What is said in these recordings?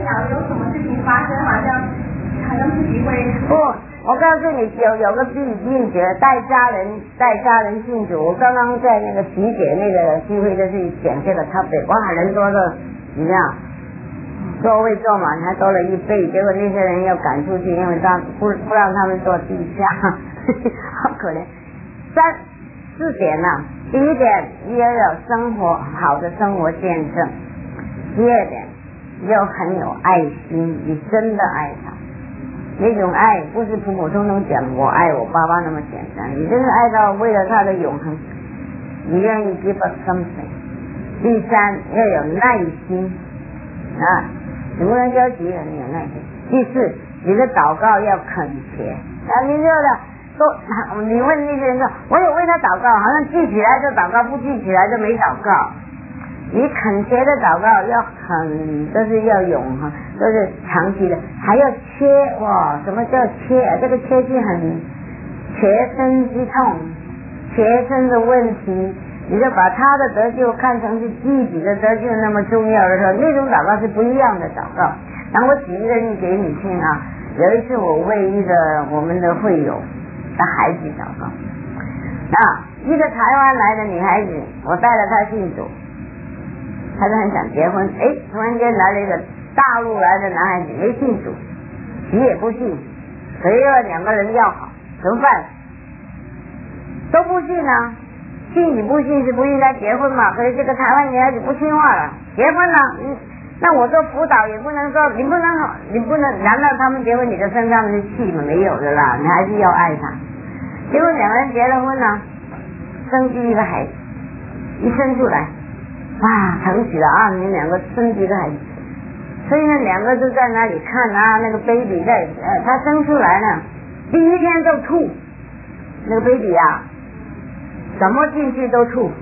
想有什么事情发生，好像自己会不。我告诉你，有个秘诀，带家人信主。我刚刚在那个集结那个聚会，就是讲这个 topic， 哇，人多的怎么样？座位坐满还多了1倍，结果那些人要赶出去，因为不让他们坐地下，好可怜。4点了，第1点你要有好的生活见证，第2点要很有爱心，你真的爱他。那种爱不是普普通通讲我爱我爸爸那么简单，你真是爱到为了他的永恒，你愿意 give up something。第3要有耐心啊，你不能着急了，你有耐心。第4你的祷告要恳切啊，你这个你问那些人说，我有为他祷告，好像记起来就祷告，不记起来就没祷告。你恳切的祷告要都是要永恒，都是长期的，还要哇！什么叫切？这个切是很切身之痛，切身的问题，你就把他的得救看成是自己的得救那么重要的时候，那种祷告是不一样的祷告。然后我举一个例给你听啊，有一次我为我们的会友的孩子祷告一个台湾来的女孩子，我带了她信主。他就很想结婚，突然间来了一个大陆来的男孩子，没信主，你也不信，可是2个人要好，怎么办？都不信啊，信与不信是不应该结婚嘛？可是这个台湾女孩子不听话了，结婚了，那我做辅导也不能说你不能，难道他们结婚你就生他们的气吗？没有的啦，你还是要爱他。结果2个人结了婚了，生第1个孩子，一生出来。哇，疼死了啊！你2个生几个孩子，所以呢2个都在那里看啊，那个 baby 在他生出来呢，第1天就吐，那个 baby 啊，什么进去都吐，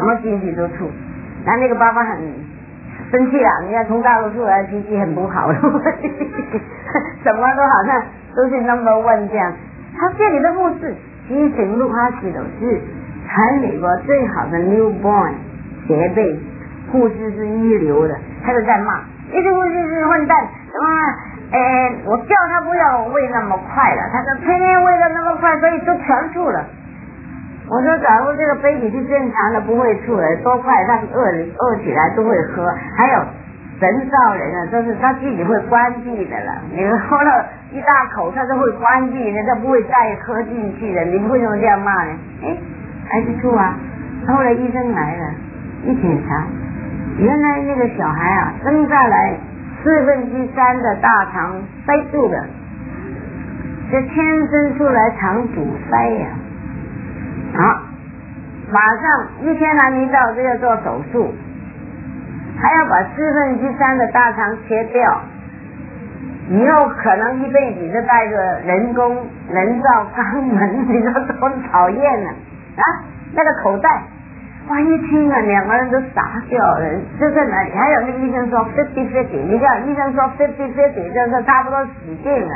那个爸爸很生气啊，你看从大陆出来脾气很不好，什么都好像都是 No.1 这样。他这里的护士其实整个hospital是全美国最好的 newborn 协备，护士是一流的，他就在骂一个护士是混蛋，什么我叫他不要喂那么快了，他说天天喂的那么快，所以都全吐了。我说假如这个 baby 是正常的不会吐的，多快他饿起来都会喝。还有神造人啊，就是他自己会关闭的了，你喝了一大口他都会关闭的，他不会再喝进去的，你为什么这样骂呢？还是吐啊。后来医生来了，一检查，原来那个小孩啊生下来3/4的大肠塞住的，这天生出来肠阻塞呀。好，马上1天还没到就要做手术，还要把3/4的大肠切掉，以后可能一辈子就带着人造肛门，你说多讨厌啊！那个口袋。哇！一听啊，2个人都傻掉了。就在哪里？还有那个医生说 50-50， 你知道医生说 50-50， 就是差不多死定了。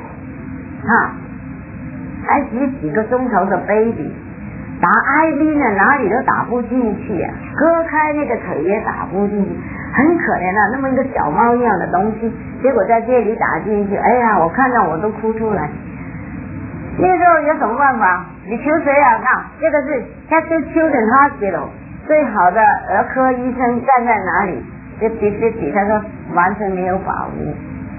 还几个钟头的 baby， 打 IV 呢哪里都打不进去啊，割开那个腿也打不进去，很可怜啊，那么一个小猫一样的东西，结果在这里打进去，哎呀，我看到我都哭出来。那个时候有什么办法？你求谁啊？这个是 Texas Children's Hospital 最好的儿科医生站在哪里？50-50，他说完全没有把握。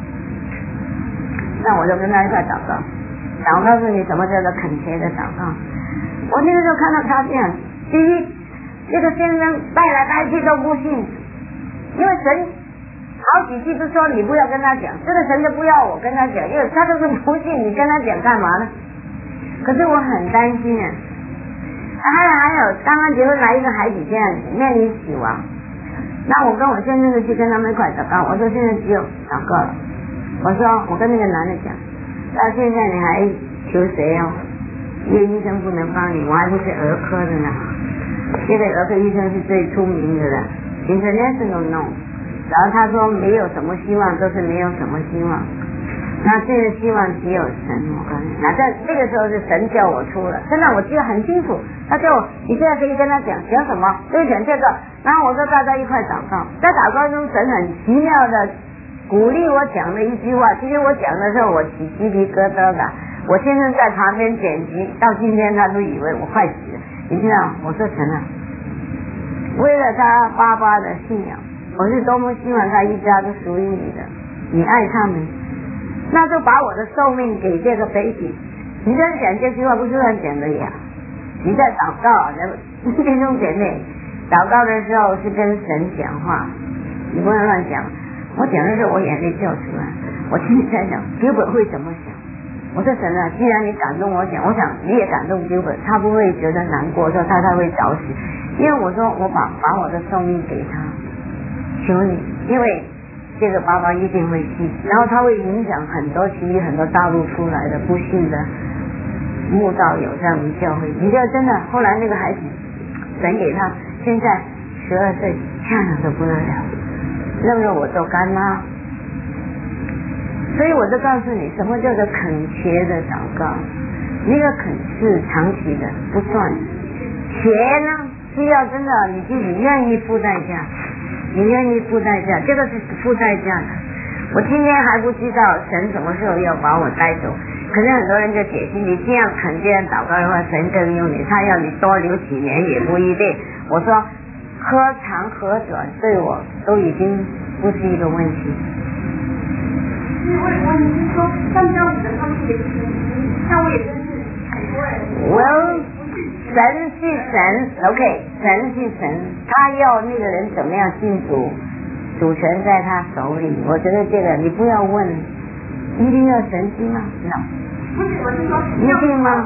那我就跟他一块祷告，我告诉你什么叫做恳切的祷告。我那个时候看到他这样，第一，这个先生带来带去都不信，因为神好几次都说你不要跟他讲，这个神就不要我跟他讲，因为他就是不信，你跟他讲干嘛呢？可是我很担心啊。还有刚刚结婚来一个孩子这样面临死亡，那我跟我先生就去跟他们一块祷告，我说现在只有祷告了，我跟那个男的讲，到现在你还求谁哦？因为医生不能帮你，我还不是儿科的呢，这个儿科医生是最出名的了 ，international known。然后他说没有什么希望，都是没有什么希望。那这个希望只有神，我告诉你，那在那个时候是神叫我出了，真的我记得很清楚。他叫我，你现在可以跟他讲什么，就讲这个。然后我说大家一块祷告，在祷告中神很奇妙的鼓励我讲的一句话。其实我讲的时候我起鸡皮疙瘩的，我先生在旁边剪辑，到今天他都以为我快死了。你知道，我说神啊，为了他爸爸的信仰，我是多么希望他一家都属于你的，你爱他们，那就把我的寿命给这个 baby。你在讲这句话不是乱讲的呀，你在祷告，弟兄姐妹，祷告的时候是跟神讲话，你不能乱讲。我讲的时候我眼泪掉出来，我心里在想Gilbert会怎么想。我说神啊，既然你感动我讲，我想你也感动Gilbert，他不会觉得难过，说他会着急，因为我说我把我的寿命给他，求你，因为这个爸爸一定会信，然后他会影响很多大陆出来的不幸的慕道友在我们教会。你知道真的，后来那个孩子神给他，现在12岁，漂亮的不得了，任着我做干妈。所以我就告诉你，什么叫做恳切的祷告？那个恳是长期的，不算。切呢，是要真的你自己愿意付代价，你愿意付代价，这个是付代价的。我今天还不知道神什么时候要把我带走，可是很多人就解释，你这样恳切祷告的话，神更用你，他要你多留几年也不一定。我说何长何短对我都已经不是一个问题。 我你是说像这样子的，他们也是，像我也认识很多人。 Well， 神是神 ，OK， 神是神，他要那个人怎么样信主，主权在他手里。我觉得这个你不要问，一定要神机吗 ？No。 不是，我是说， 一定吗？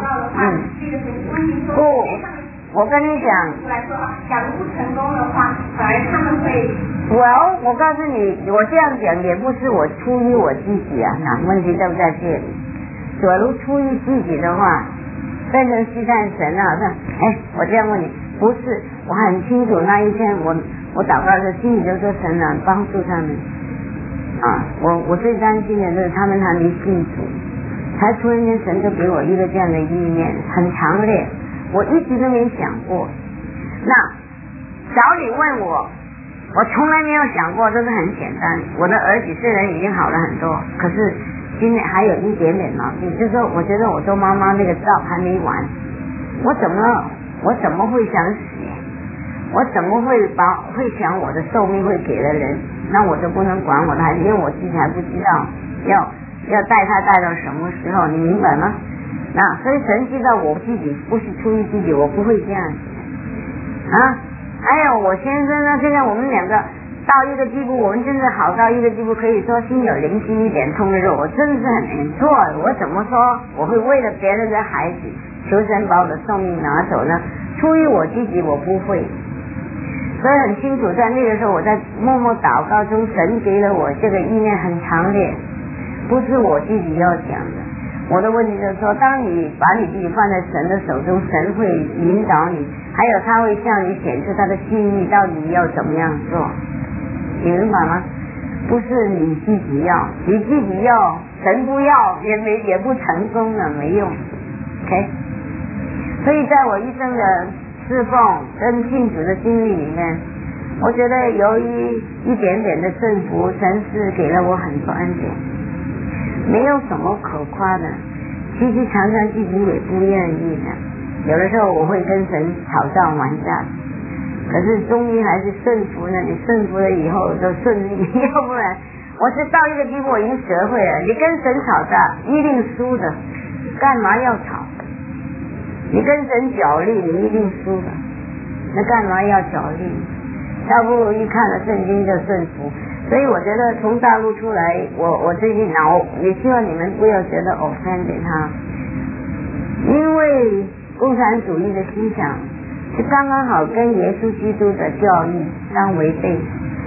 不。我跟你讲， 来说，假如不成功的话，反而他们会。 我告诉你，我这样讲也不是我出于我自己啊，那问题都在这里。假如出于自己的话，变成试探神啊，我这样问你，不是，我很清楚那一天我祷告的心里就说神啊，帮助他们啊，我最担心的就是他们还没信主，才突然间神就给我一个这样的意念，很强烈。我一直都没想过，那找你问我从来没有想过，这是很简单。我的儿子虽然已经好了很多，可是今年还有一点点毛病，就是说我觉得我做妈妈那个照还没完，我怎么会想死？我怎么会想我的寿命会给了人？那我就不能管我的孩子，因为我自己还不知道要带他带到什么时候，你明白吗？那所以神知道我自己不是出于自己，我不会这样子啊。还有我先生呢，现在我们两个到一个地步，我们真的好到一个地步，可以说心有灵犀一点通的时候，我真的是很错。我怎么说我会为了别人的孩子求神把我的寿命拿走呢？出于我自己我不会。所以很清楚，在那个时候我在默默祷告中，神给了我这个意念很强烈，不是我自己要讲的。我的问题就是说，当你把你自己放在神的手中，神会引导你，还有他会向你显出他的心意，到底要怎么样做，你明白吗？不是你自己要，你自己要，神不要也不成功了，没用 OK。 所以在我一生的侍奉跟信主的经历里面，我觉得由于一点点的顺服，神是给了我很多恩典，没有什么可夸的。其实常常自己也不愿意的，有的时候我会跟神吵架玩架，可是终于还是顺服了。你顺服了以后就顺利，要不然我是到一个地步我已经学会了，你跟神吵架一定输的，干嘛要吵？你跟神角力你一定输的，那干嘛要角力？倒不如一看了圣经就顺服。所以我觉得从大陆出来，我最近也希望你们不要觉得 offend 他，因为共产主义的思想是刚刚好跟耶稣基督的教义相违背。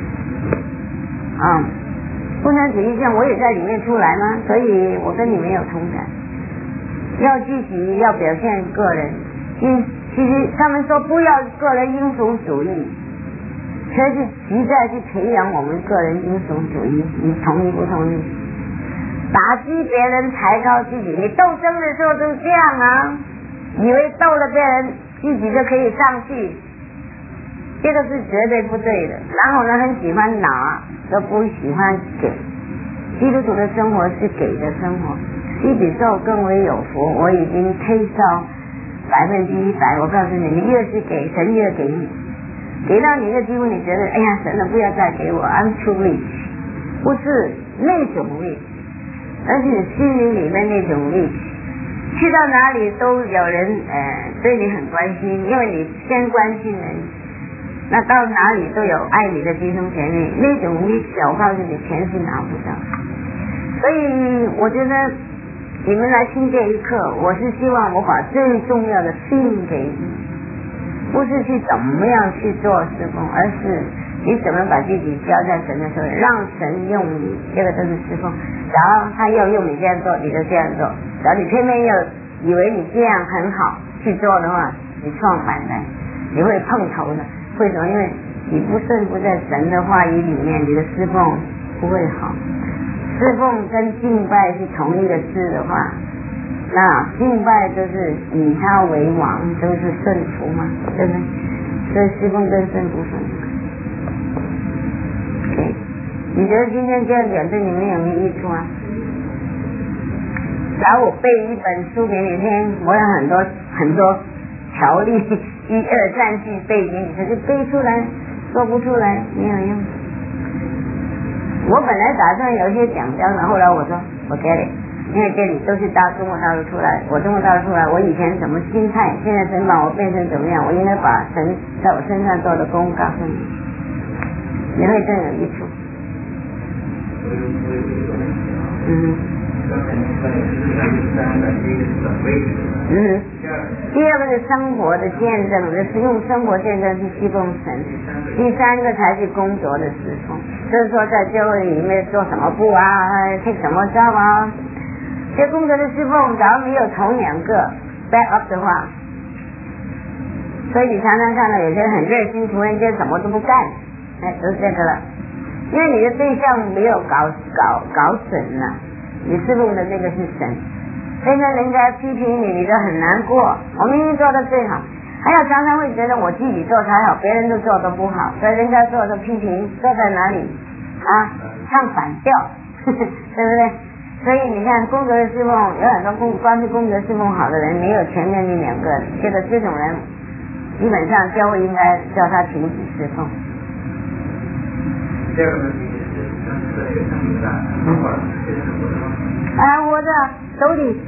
共产主义思想我也在里面出来嘛，所以我跟你们有同感。要积极，要表现个人。其实他们说不要个人英雄主义，却是急在去培养我们个人英雄主义，你同意不同意？打击别人，抬高自己。你斗争的时候就这样啊，以为斗了别人自己就可以上去，这个是绝对不对的。然后呢，很喜欢拿，都不喜欢给， 基督徒的生活是给的生活，比比受更为有福。我已经推烧100%，我告诉你，你越是给，神越给你，给到你的几乎你觉得，哎呀，神了，不要再给我 ，I'm too rich， 不是那种 rich， 而是你心灵里面那种 rich， 去到哪里都有人对你很关心，因为你先关心人，那到哪里都有爱你的弟兄姐妹，那种 rich， 我告诉你，钱是拿不到。所以我觉得你们来听这一课，我是希望我把最重要的信给你，不是去怎么样去做事工，而是你怎么把自己交在神的手里，让神用你，这个都是事工。然后他要用你这样做，你就这样做。然后你偏偏又以为你这样很好去做的话，你撞反了，你会碰头的。为什么？因为你不顺服在神的话语里面，你的侍奉不会好。侍奉跟敬拜是同一个字的话，那敬拜就是以他为王，都是顺服嘛，对不对？所以侍奉跟顺服顺服。Okay. 你觉得今天这样讲对你们有没有益处啊？然后我背一本书给你听，我有很多条例1、2、3句背给你，可是背出来说不出来没有用。我本来打算有一些讲章的，后来我说我get it，因为这里都是中国大陆出来，我中国大陆出来，我以前什么心态，现在神把我变成怎么样，我应该把神在我身上做的功告诉你，你会更有益处。第二个是生活的见证，就是用生活见证去侍奉神。第三个才是工作的侍奉，就是说在教会里面做什么部啊，去什么招啊，这工作的侍奉假如没有头2个 back up 的话，所以你常常看到有些人很热心，突然间什么都不干，都是这个了，因为你的对象没有搞准了，你侍奉的那个是神。现在人家批评你，你就很难过。我明明做的最好，还有常常会觉得我自己做才好，别人都做的不好，所以人家做的批评做在哪里啊？唱反调，对不对？所以你看，工作的侍奉有很多光是工作侍奉好的人，没有前面那2个，这种人基本上教会应该叫他停止侍奉。 第二个问题是生命的生活是什么的吗？ 我的手里。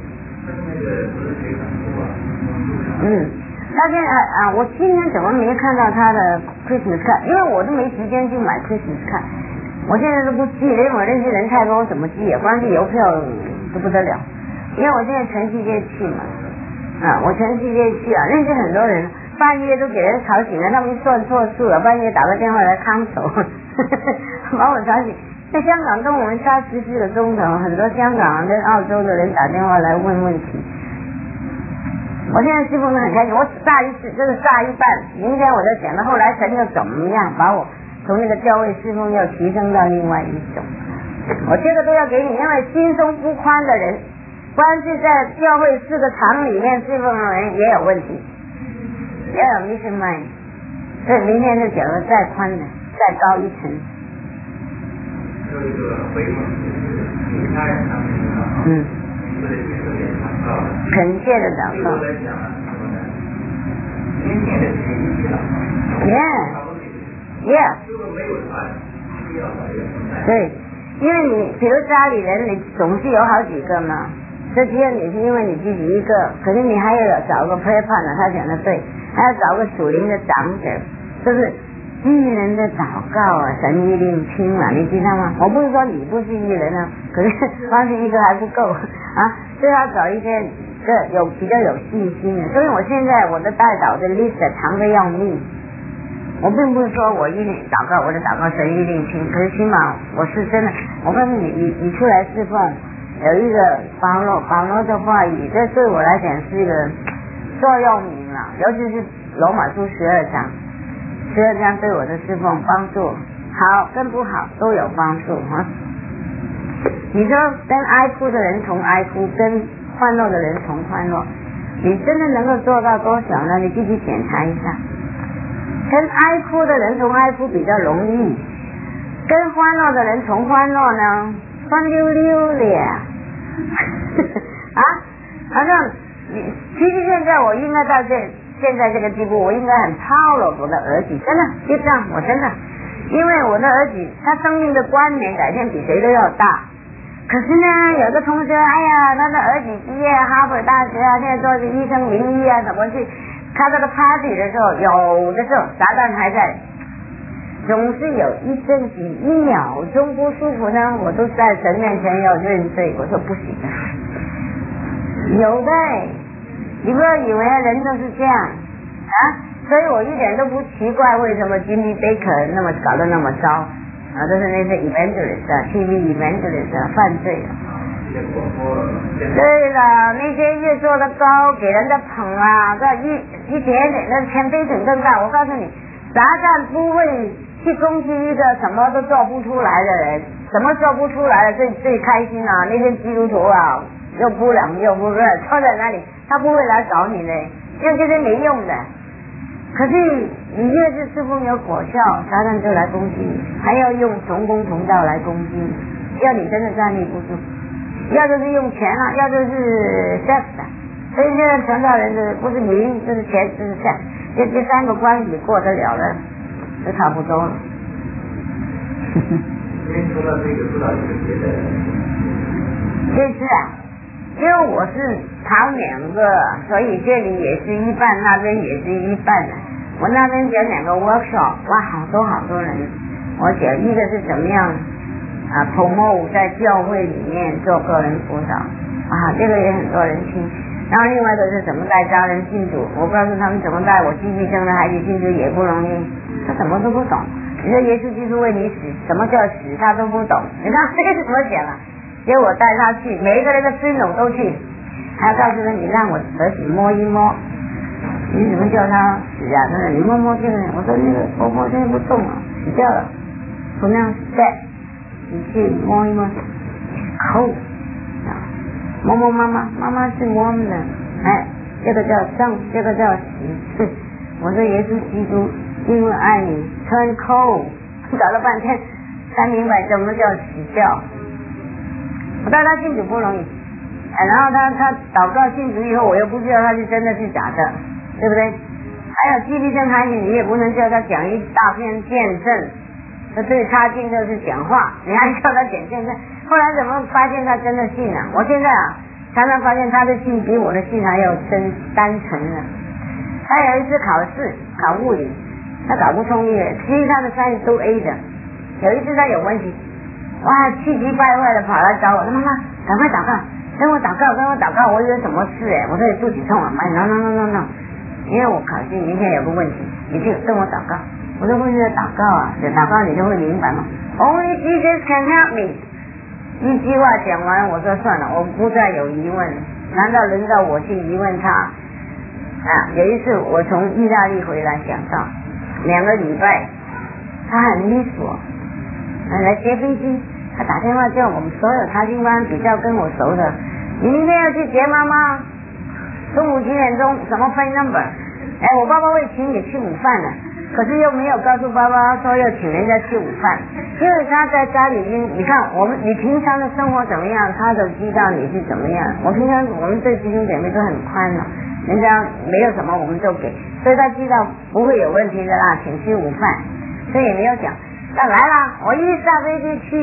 他现在我今天怎么没看到他的 Christmas card？ 因为我都没时间去买 Christmas card， 我现在都不寄，因为我认识人太多，我怎么寄？光是邮票都不得了。因为我现在全世界去嘛，我全世界去认识很多人，半夜都给人吵醒了，他们算错数了，半夜打个电话来看守，把我吵醒。在香港跟我们差14个钟头，很多香港跟澳洲的人打电话来问问题。我现在侍奉得很开心，我下一次就是下一半，明天我就讲了，后来神又怎么样把我从那个教会侍奉又提升到另外一种。我这个都要给你，因为心胸不宽的人，光是在教会4个堂里面侍奉的人也有问题，也有 mission mind， 所以明天就讲了再宽的，再高一层。 有一个回应，其他人他们恳切的祷告。Yeah。对，因为你比如家里人，你总是有好几个嘛，这只有你是因为你自己一个，可是你还要找个 prayer partner， 他讲的对，还要找个属灵的长者，就是艺人的祷告神一定听了，你知道吗？我不是说你不是艺人可是光是一个还不够所以要找一些比较有信心的。所以我现在我的代祷的 list 长得要命，我并不是说我一定祷告，我的祷告神一定听，可是起码我是真的，我告诉你，你出来侍奉有一个保罗的话语，这对我来讲是一个座右铭了，尤其是罗马书12章对我的侍奉帮助好跟不好都有帮助你说跟哀哭的人同哀哭，跟欢乐的人同欢乐，你真的能够做到多少呢？你自己检查一下。跟哀哭的人同哀哭比较容易，跟欢乐的人同欢乐呢酸溜溜的呀，啊，好像其实现在我应该到现在这个地步，我应该很proud我的儿子，真的就这样，我真的，因为我的儿子他生命的观念改变比谁都要大。可是呢，有的同学，哎呀，他的儿子毕业哈佛大学啊，现在做医生名医啊，怎么去开这个 party 的时候，有的时候撒旦还在，总是有一阵子1秒钟不舒服呢，我都在神面前要认罪，我说不行的，有的，你不要以为人都是这样啊，所以我一点都不奇怪为什么 Jimmy Baker 那么搞得那么糟。都是那些 evangelist 啊 ，TV evangelist 啊，犯罪啊。对了，那些越做的高，给人家捧啊，这一点点的钱非等更大。我告诉你，撒旦不会去攻击一个什么都做不出来的人，什么做不出来的最开心啊！那些基督徒啊，又不冷又不热，坐在那里，他不会来找你的，因为这些没用的。可是你越是侍奉有果效，撒旦就来攻击你，还要用同工同道来攻击你，要你真的站立不住，要就是用钱啊，要就是 sex 啊。所以现在传道人的不是名就是钱就是 sex， 这3个关系过得了了，就差不多了。 因为说到这个，不知道有别的。 这次啊，因为我是跑2个，所以这里也是一半，那边也是一半的。我那边讲2个 workshop， 哇，好多人。我讲一个是怎么样promote 在教会里面做个人辅导啊，这个也很多人听。然后另外一个是怎么带家人信主，我告诉他们怎么带我寄居生的孩子信主也不容易，他什么都不懂。你说耶稣基督为你死，什么叫死他都不懂，你看这个怎么讲啊？结果我带他去，每一个人的孙总都去，还要告诉他你让我儿子摸一摸，你怎么叫他死啊？他说你摸摸这个，我说那个婆婆现在不动了，死掉了，从那样在，你去摸一摸，抠，摸摸妈妈是摸的，哎，这个叫上，这个叫死。我说耶稣基督因为爱你 turn cold， 搞了半天才明白什么叫死掉。我带他信主不容易，然后他祷告信主以后，我又不知道他是真的是假的，对不对？还有寄居生孩子，你也不能叫他讲一大篇见证，他最差劲就是讲话，你还叫他讲见证。后来怎么发现他真的信了？我现在常常发现他的信比我的信还要真单纯了。他有一次考试考物理，他搞不通耶，其实他的3都 A 的，有一次他有问题。哇，气急败坏的跑来找我，妈妈赶快祷告，跟我祷告，我有什么事我说你肚子痛啊，no， 因为我考试明天有个问题，你就跟我祷告。我说为了祷告啊，祷告你就会明白吗？ Only Jesus can help me。一句话讲完，我说算了，我不再有疑问，难道轮到我去疑问他？有一次我从意大利回来，想到2个礼拜，他很迷我。来接飞机，他打电话叫我们所有查经班比较跟我熟的，你明天要去接妈妈，中午几点钟，什么 phone number？ 我爸爸会请你吃午饭的，可是又没有告诉爸爸说要请人家吃午饭，因为他在家里面，你看你平常的生活怎么样，他都知道你是怎么样。我们对弟兄姐妹都很宽了，人家没有什么我们就给，所以他知道不会有问题的啦，请吃午饭，所以也没有讲。那来了，我一下飞机去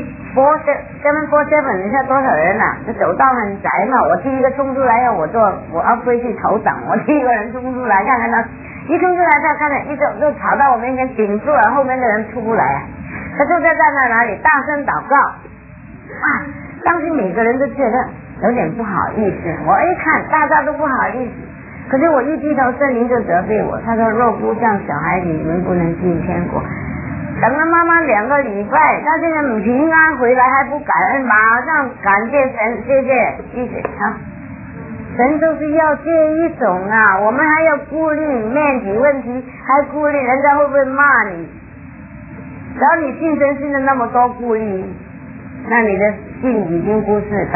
747，你看多少人啊？这走道很窄嘛，我第一个冲出来要我要飞去头挡，我第一个人冲出来，看他一冲出来，他看着一就跑到我面前顶住了，后面的人出不来，他就在那里大声祷告。当时每个人都觉得有点不好意思，我一看大家都不好意思，可是我一低头，圣灵就责备我，他说若不像小孩子，你们不能进天国。等了妈妈2个礼拜，他现在平安回来还不感恩，马上感谢神，谢谢神都是要这一种啊，我们还要顾虑面子问题，还顾虑人家会不会骂你。只要你信神信的那么多顾虑，那你的信已经不是100%。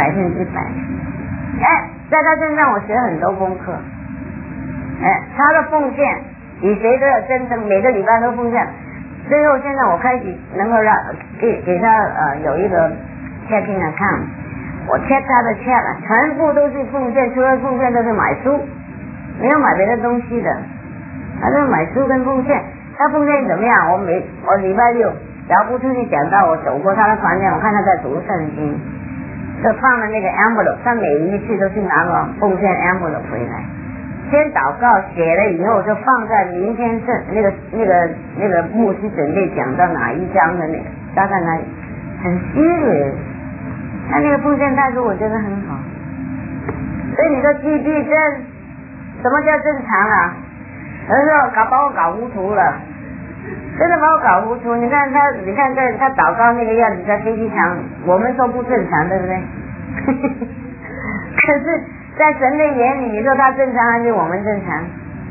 在他身上我学很多功课，他的奉献比谁都有真诚，每个礼拜都奉献。最后现在我开始能够给他有一个 checking account， 我 check 他的 check， 全部都是奉献，除了奉献都是买书，没有买别的东西的，他是买书跟奉献。他奉献怎么样？我礼拜六然后不出去讲到，我走过他的房间，我看他在读圣经，就放了那个 envelope， 他每一次都是拿个奉献 envelope 回来，先祷告写了以后就放在明天那个牧师准备讲到哪一章的那个，大概那里很serious，他那个奉献态度我觉得很好。所以你说 GD 这什么叫正常啊？有的时候把我搞糊涂了，真的把我搞糊涂。你看他祷告那个样子在飞机场，我们说不正常，对不对？可是在神的眼里，你说他正常还是我们正常？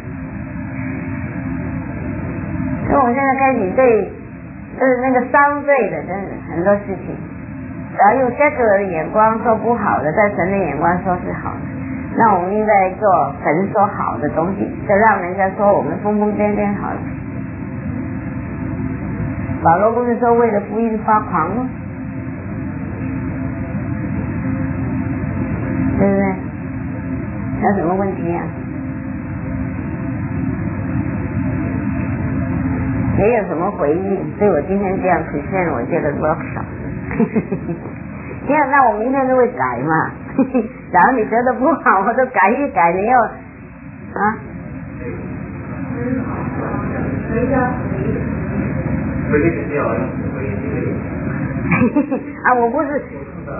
所以我们现在开始对那个伤罪的，真的很多事情，只要用这个眼光说不好的，在神的眼光说是好的。那我们应该做神说好的东西，就让人家说我们疯疯癫癫好了。保罗不是说为了福音发狂吗？对不对？有什么问题啊？没有什么回应，所以我今天这样present我这个 workshop。那我明天就会改嘛。假如你觉得不好，我就改一改。你要啊？啊，我不是。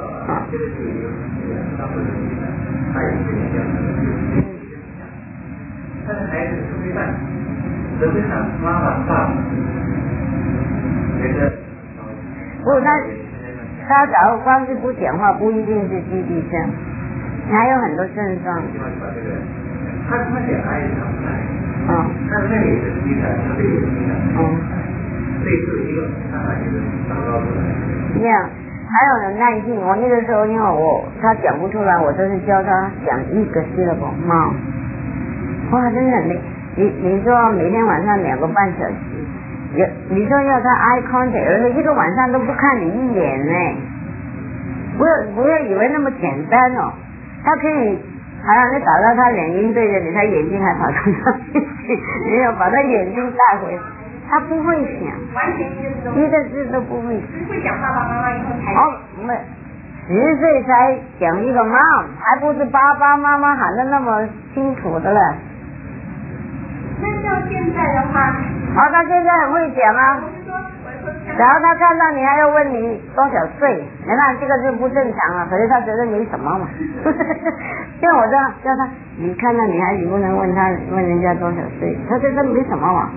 他的孩子出去办，实际上妈妈爸爸觉得不，他假如光是不讲话，不一定是积极症，还有很多症状。 他讲爱是常态，他那里的积攒，他这里的积攒，类似一个他把这个祷告出来。 这样，还有耐性。我那个时候因为他讲不出来，我都是教他讲一个 syllable 猫。哇，真的你说每天晚上2个半小时，你说要他 eye contact， 而且一个晚上都不看你一眼呢，不要以为那么简单哦。他可以好像你找到他眼睛对着你，他眼睛还跑出去，你要把他眼睛带回，他不会想， 完全一个字都不会。 会讲爸爸妈妈以后才。 没10岁才讲一个 mom， 还不是爸爸妈妈喊得那么清楚的了。 那像现在的话， 他现在很会讲啊。然后他看到你还要问你多少岁，你看这个就不正常了，可是他觉得没什么嘛。像我这样叫他，你看到女孩子不能问人家多少岁，他觉得没什么嘛。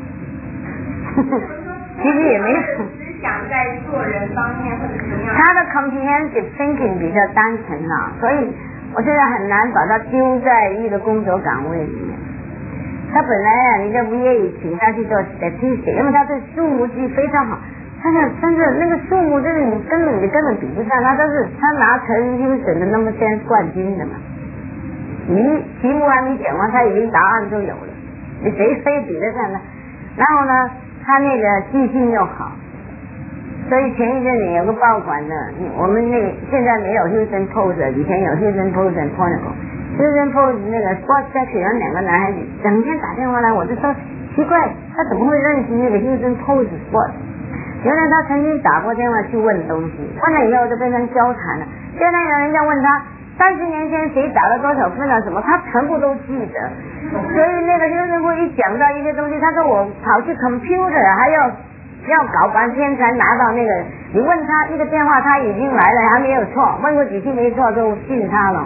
其实也没什么。 只想在做人方面或者怎么样。 他的 comprehensive thinking 比较单纯啊，所以我现在很难把他丢在一个工作岗位里面。他本来人家不愿意请他去做 statistic， 因为他对数目记非常好。但是那个数目就是你根本比不上，他拿全英省的那么些冠军的嘛。你题目还没讲完，他已经答案就有了，你谁非比得上呢？然后呢，他那个记性又好，所以前一阵子有个报馆的，我们现在没有 Houston Post， 以前有 Houston Post and Chronicle。Houston Post 那个 Sports section 有2个男孩子，整天打电话来，我就说奇怪，他怎么会认识那个 Houston Post Sports？原来他曾经打过电话去问东西，问了以后就变成交谈了。现在有人家问他30年前谁打了多少分啊什么，他全部都记得。所以那个就是会一讲到一些东西，他说我跑去 computer 还要搞半天才拿到那个，你问他一个电话他已经来了，还没有错，问过几次没错就信他了。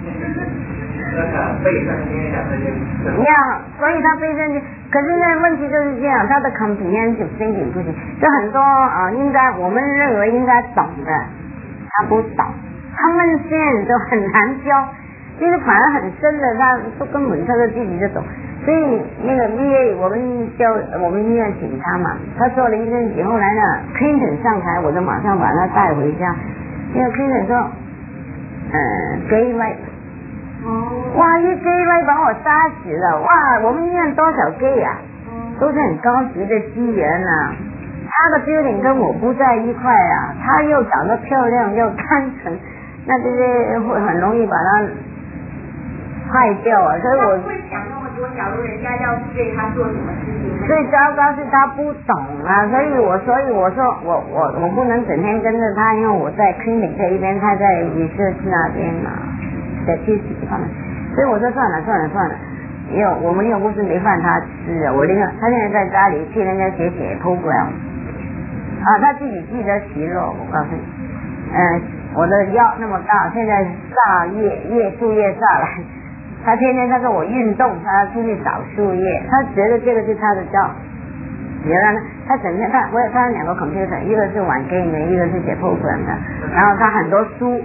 所以他背圣经，可是那问题就是这样，他的 comprehensive thinking 不行，就很多应该我们认为应该懂的，他不懂，他们现在都很难教，其实反而很深的，他都根本他自己就懂。所以那个 VA 我们医院请他嘛，他做了一阵子，后来呢 Clinton 上台，我就马上把他带回家，因为 Clinton 说gay right。哇，一 gay 来把我杀死了！哇，我们医院多少 gay 啊？都是很高级的资源啊， 他的 building 跟我不在一块啊，他又长得漂亮又干净，那这些会很容易把他害掉啊，所以我会想那么多，假如人家要对他做什么事情， 最糟糕是他不懂啊，所以我说我不能整天跟着他，因为我在 clinic 这一边，他在 research 那边嘛，在去方面，所以我说算了，因为我们有不是没饭他吃啊，他现在在家里替人家写 program 啊，他自己记得其肉，我告诉你，我的腰那么大，现在树叶下来。他天天他说我运动，他出去找树叶，他觉得这个是他的job。原来呢，他整天他两个 computer， 一个是玩 game 的，一个是写 program 的，然后他很多书。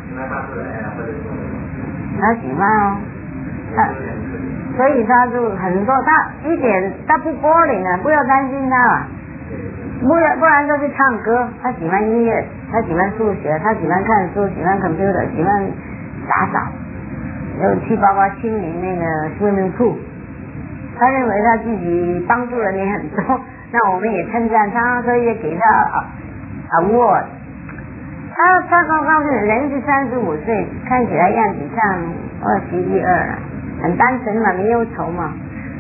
他喜欢哦，所以他就很多，他不boring啊，不要担心他，不然就是唱歌，他喜欢音乐，他喜欢数学，他喜欢看书，喜欢 computer， 喜欢打扫。又去包括清理那个 swimming pool， 他认为他自己帮助了你很多，那我们也称赞他，所以也给他 award。他刚刚是人是35岁，看起来样子像21、22，很单纯嘛，没忧愁嘛，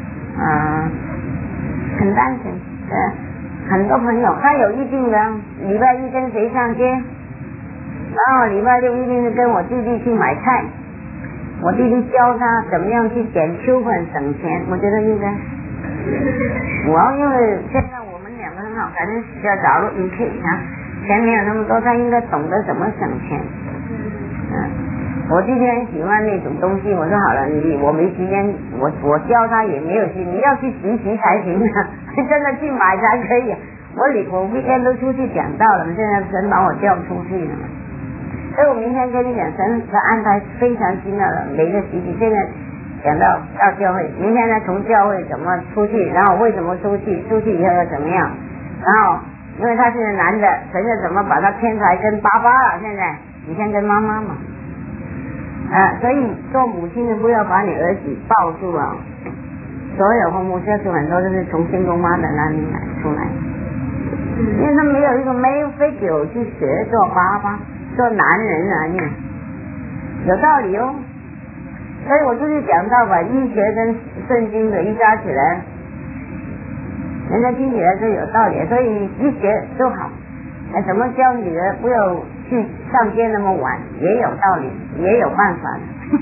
很单纯。很多朋友，他有预定的，礼拜一跟谁上街，然后礼拜六一定是跟我弟弟去买菜。我弟弟教他怎么样去捡秋粉省钱，我觉得应该。因为现在我们两个很好，反正要找路你可以钱没有那么多，他应该懂得怎么省钱。我弟弟很喜欢那种东西，我说好了，我没时间，我教他也没有时间，你要去实习才行啊，真的去买才可以。我每天都出去讲道了，现在神把我叫出去了。所以我明天跟你讲，神的安排非常精妙的，每个时期现在讲到教会，明天呢从教会怎么出去，然后为什么出去以后要怎么样，然后因为他是男的，神就怎么把他偏财跟爸爸了，现在你先跟妈妈嘛，所以做母亲的不要把你儿子抱住啊，所有父母就是很多都是从新公妈的那里出来，因为他没有一个male figure去学做爸爸。做男人啊，有道理哦。所以我就是讲到把医学跟圣经的一加起来，人家听起来就有道理，所以医学都好。怎么教女儿不要去上街那么晚，也有道理，也有办法的。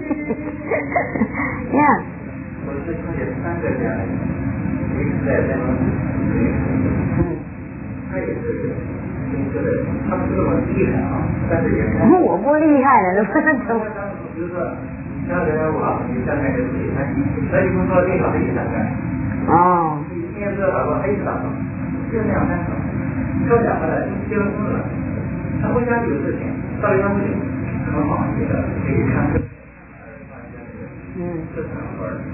我是了解3个家人，一个在台湾，他也是。他不是那么厉害啊，但是也我不厉害了，不能走。 比如说，像人家你现在就是那你工作最少的1、3个。 哦。 你今天知道吧？黑打吧，就2、3个，说讲回来结了婚了，他回家有事情，到一般不行，很好，这个可以看。这场会儿，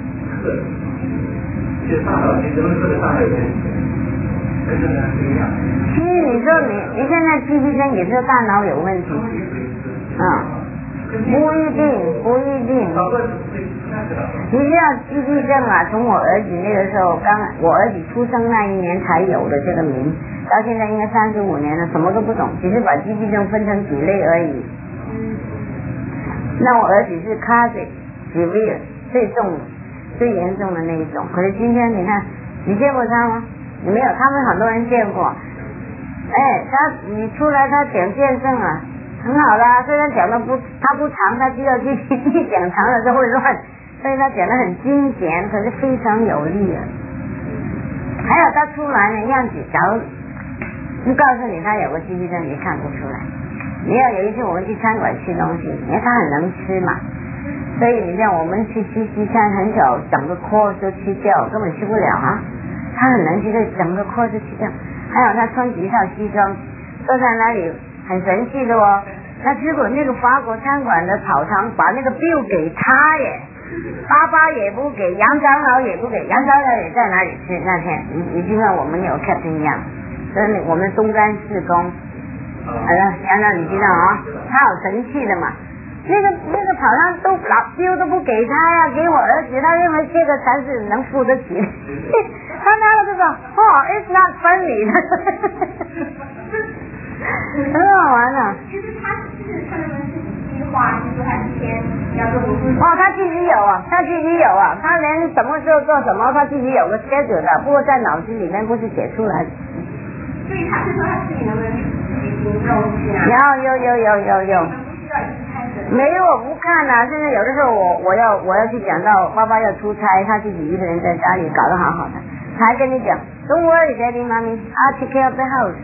就大脑，你怎么说的大脑有点？其实你说你现在自闭症也是大脑有问题，不一定。你知道自闭症啊，从我儿子那个时候我儿子出生那一年才有的这个名，到现在应该35年了，什么都不懂，只是把自闭症分成几类而已。那我儿子是 classic severe 最严重的那一种，可是今天你看，你见过他吗？你没有，他们很多人见过。你出来他讲见证啊，很好啦。虽然讲的他不长，他只有去讲长了就会乱，所以他讲的很精简，可是非常有力啊。还有他出来的样子，假如不告诉你他有个自闭症，你看不出来。你要有一次我们去餐馆吃东西，因为他很能吃嘛，所以你像我们去吃西餐，很少整个锅就吃掉，根本吃不了啊。他很能吃的，整个锅就吃掉。还有他穿几套西装，坐在那里很神气的哦。那结果那个法国餐馆的草场把那个 bill 给他耶，爸爸也不给，杨长老也不给，杨长老也在哪里吃那天？你就像我们有 Captain 一样，所以我们东干四公，杨长你知道啊？他好神气的嘛。那个跑堂都bill都不给他呀，给我儿子，他认为这个才是能付得起。 他就说it's not funny 很好玩的。 其实他是他们自己计划，就是他之前要做读书。 他自己有啊，他连什么时候做什么，他自己有个 schedule 的，不过在脑子里面不是写出来。 所以他是说他自己能不能自己行动去啊？ 有。没有，我不看啊。现在有的时候我要去讲到爸爸要出差，他自己一个人在家里搞得好好的，他还跟你讲 Don't worry, Daddy, Mommy, I'll take care of the house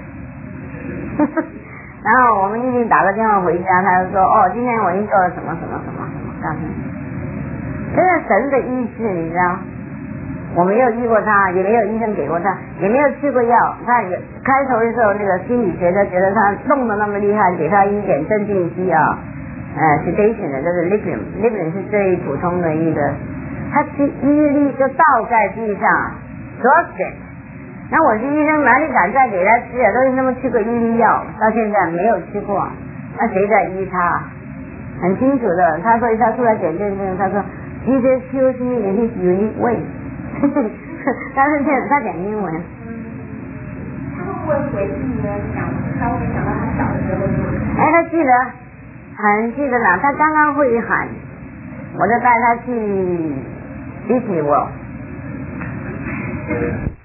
然后我们一定打个电话回家，他就说今天我已经做了什么，告诉你，这是神的意志，你知道。我没有遇过他，也没有医生给过他，也没有吃过药。他也开头的时候，那个心理学家觉得他动得那么厉害，给他一点镇静剂啊，sedation 的，就是 Librium 是最普通的一个。他意力就倒在地上 ，exhausted。那我是医生，哪里敢再给他吃啊？都是那么吃过抑郁药，到现在没有吃过，那谁在医他？很清楚的，他说他出来检验证，他说 Jesus heals me in his unique way 但是他讲英文。 他会不会回忆呢？他会想到他小的时候他记得，很记得呢。他刚刚会喊，我就带他去Disney World。